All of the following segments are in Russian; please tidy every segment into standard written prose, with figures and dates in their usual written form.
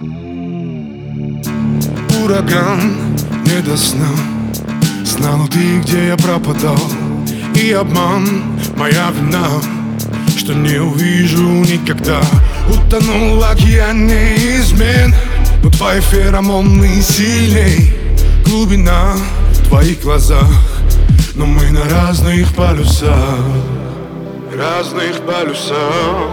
Ураган, не до сна. Знала ты, где я пропадал. И обман, моя вина, что не увижу никогда. Утонул в океане измен, но твои феромоны сильней. Глубина в твоих глазах, но мы на разных полюсах. Разных полюсах.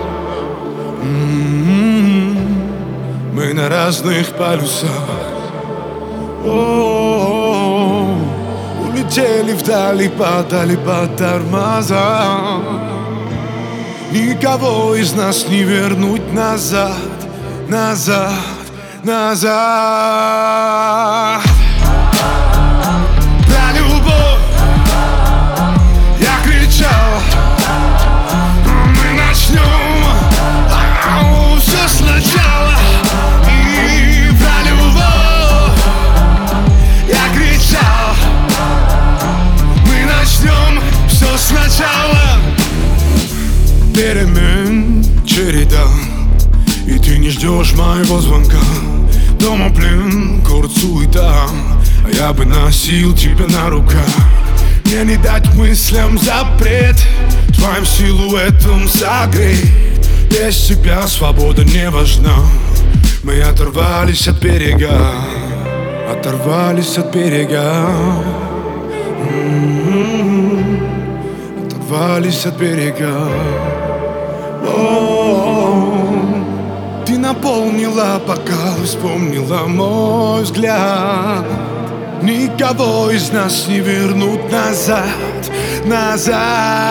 Мы на разных полюсах. Улетели вдали, падали под тормоза. Никого из нас не вернуть назад, назад, назад. Про любовь я кричал. Мы начнем все сначала. И про любовь я кричал. Мы начнем все сначала. Перемен череда, и ты не ждешь моего звонка. Дома плен, город суета, а я бы носил тебя на руках. Мне не дать мыслям запрет, твоим силуэтом согреть. Без тебя свобода не важна. Мы оторвались от берега, оторвались от берега. Оторвались от берега. Ты наполнила бокал, вспомнила мой взгляд. Никого из нас не вернуть назад, назад.